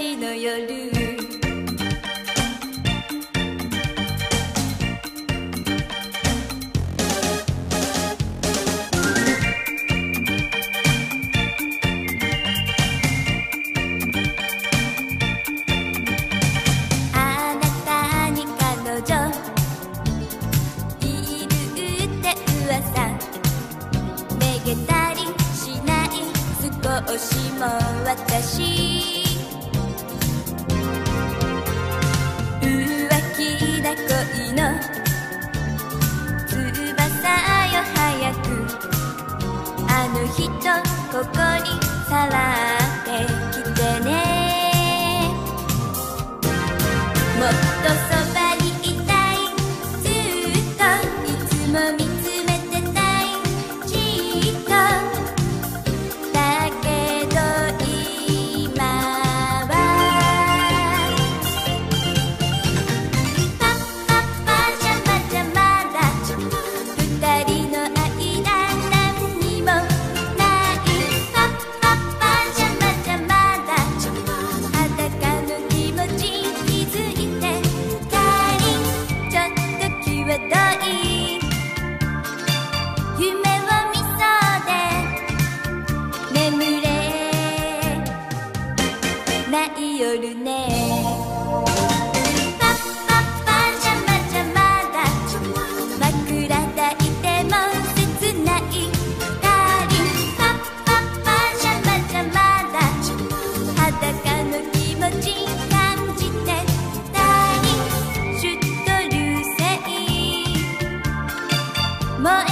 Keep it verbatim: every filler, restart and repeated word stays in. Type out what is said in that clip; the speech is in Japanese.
私の夜。あなたに彼女いるって噂、めげたりしない少しも私。浮気な恋の翼よ早く、あの人ここにさらってきてね。もっとそばにいたい、ずっといつも見つめてたい、じっと。だけど今はパッパッパじゃまじゃまだ二人の間何にもない。パッパッパじゃまじゃまだ裸の気持ち気づいてかりん、ちょっと際どい夢を見そうで眠れない夜ね。パッパッパじゃまじゃまだ枕抱いても切ないかりん。パッパッパじゃまじゃまだ裸の気持ち感じてたり、シュッと流星燃え